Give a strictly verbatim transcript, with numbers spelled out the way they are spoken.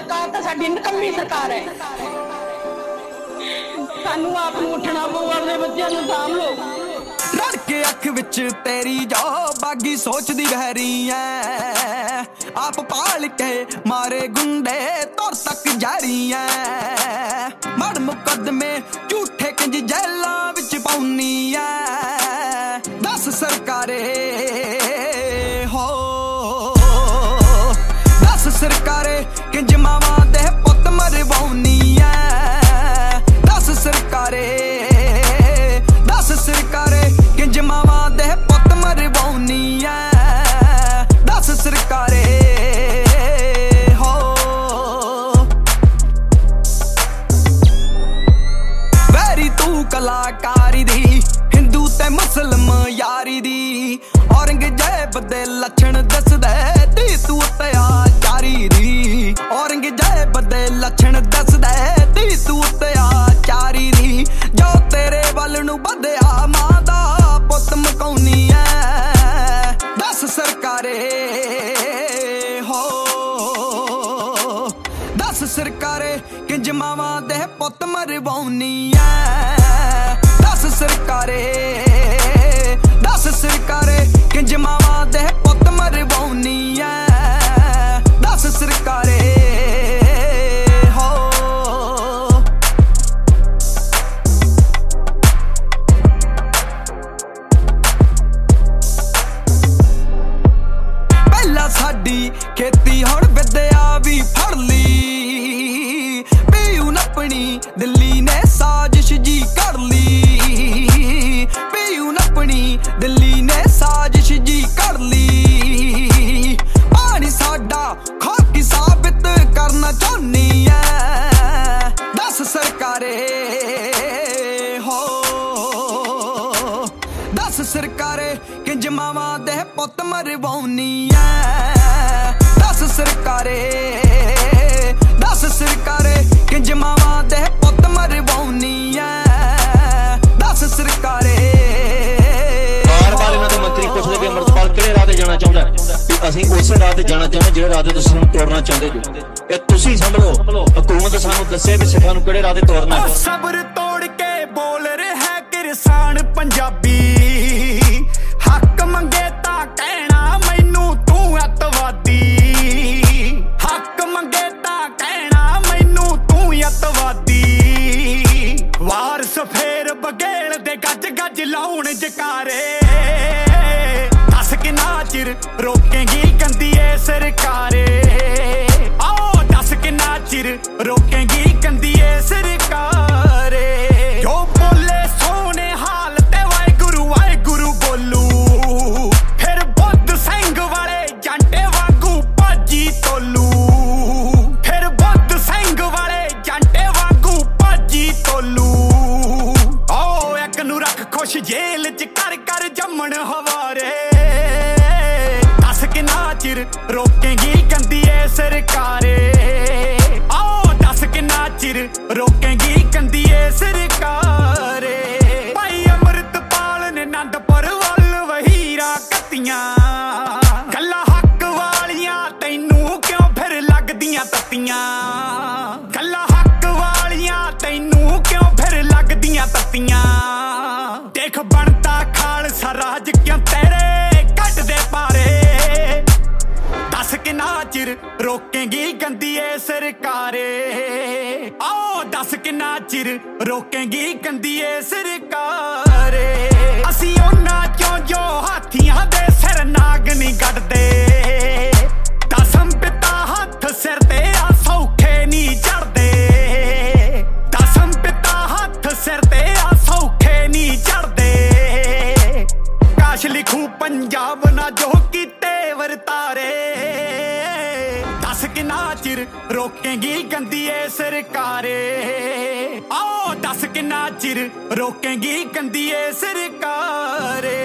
सरकार तो साडी निकम्मी सरकार है। सानू आप नूं उठना पऊ, अपने बच्चों नूं साम लो। रड़ के अख विच तेरी जो बागी सोचदी बहरी है, आप पाल के मारे गुंडे तौर तक जारी है। मड़ मुकदमे झूठे किंज जेलां विच पाउनी है, दस सरकारे हो दस सरकारे किंज मावां दे पुत मरवाउनी है। दस सरकारे दस सरकारे किंज मावां दे पुत मरवाउनी है। दस सरकारे हो वैरी तू कलाकारी दी, हिंदू ते मुस्लिम यारी दी। औरंगजेब दे लछण दसदे दी तू अत्याचारी दी। औरंगजेब दे लछण दसदे दी तू अत्याचारी दी। जो तेरे वल नूं बधया मां दा पुत मकाउनी है। दस सरकारे हो दस सरकारे किंज मावां दे पुत मरवाउनी है। दस सरकारे दस सरकारे किंज मावां दे पुत मरवाउनी है। दस सरकारे हो पहला साडी खेती हुण विद्या भी फड़ ली। पीयू नपनी दिल्ली ने साजिश जी कर ली। पीयू नपनी दिल्ली ने साजिश जी कर ली। पानी साडा खाकी साबित करना चाहनी है। दस सरकारे हो दस सरकारे किंज मावां दे पुत मरवाउनी है। दस सरकारे दस सरकारे किंज मावां दे पुत मरवाउनी है। दस सरकारे बार-बार इन्हां दे मंत्री पुछदे कि अमृतपाल किहड़े राह ते जाना चाहुंदा है। ਅਸੀਂ ਉਸੇ ਰਾਹ ਤੇ ਜਾਣਾ ਚਾਹੁੰਦੇ ਜਿਹੜੇ ਰਾਹ ਤੇ ਤੁਸੀਂ ਸਾਨੂੰ ਤੋੜਨਾ ਚਾਹੁੰਦੇ ਜੋ। ਇਹ ਤੁਸੀਂ ਸੰਭਲੋ, ਹਕੂਮਤ ਸਾਨੂੰ ਦੱਸੇ ਵੀ ਸਿੱਖਾਂ ਨੂੰ ਕਿਹੜੇ ਰਾਹ ਤੇ ਤੋੜਨਾ ਹੈ। ਸਬਰ ਤੋੜ ਕੇ ਬੋਲ ਰਿਹਾ ਕਿਰਸਾਨ ਪੰਜਾਬੀ। ਹੱਕ ਮੰਗੇ ਤਾਂ ਕਹਿਣਾ ਮੈਨੂੰ ਤੂੰ ਅੱਤਵਾਦੀ। ਹੱਕ ਮੰਗੇ ਤਾਂ ਕਹਿਣਾ ਮੈਨੂੰ ਤੂੰ ਅੱਤਵਾਦੀ। ਵਾਰਸ ਫੇਰ ਬਗੇਲ ਦੇ ਗੱਜ ਗੱਜ ਲਾਉਣ ਜਕਾਰੇ। दस किन्ना चिर रोकेंगी गंदी ए सरकारे। आओ दस किन्ना चिर रोकेंगी गंदी ए सरकारे। जो बोले सोने हाल ते वाए गुरु वाए गुरु बोलू। फिर बुद्ध सिंह वाले जांटे वांगू भाजी तोलू। फिर बुद्ध सिंह वाले जांटे वांगू भाजी तोलू। आओ एक नू रख खुश जेल च कर कर जमन हवारे। चिर रोकेंगी गंदी ए सरकारे। आओ दस किन्ना चिर रोकेंगी गंदी ए सरकारे। भाई अमृतपाल ने आनंदपुर वल वहीरा कत्तियां। गल्लां हक वालियां तैनू क्यों फिर लगदियां तत्तियां। गल्लां हक वालियां तैनू क्यों फिर लगदियां तत्तियां। देख बनता खालसा राज क्यों तेरे कट दे पारे। दस किन्ना चिर रोकेंगी गंदी ए सरकारे। आओ दस किन्ना चिर रोकेंगी गंदी ए सरकारे। असी उन्हां चों जो हाथियां दे सिर नाग नहीं गढ़दे। दसम पिता हथ सिर ते आ सौखे नहीं चढ़दे। दसम पिता हथ सिर ते आ सौखे नहीं चढ़दे। काश लिखू पंजाब ना जो कीते वरतारे। दस किन्ना चिर रोकेंगी गंदी ए सरकारे। आओ दस किन्ना चिर रोकेंगी गंदी ए सरकारे।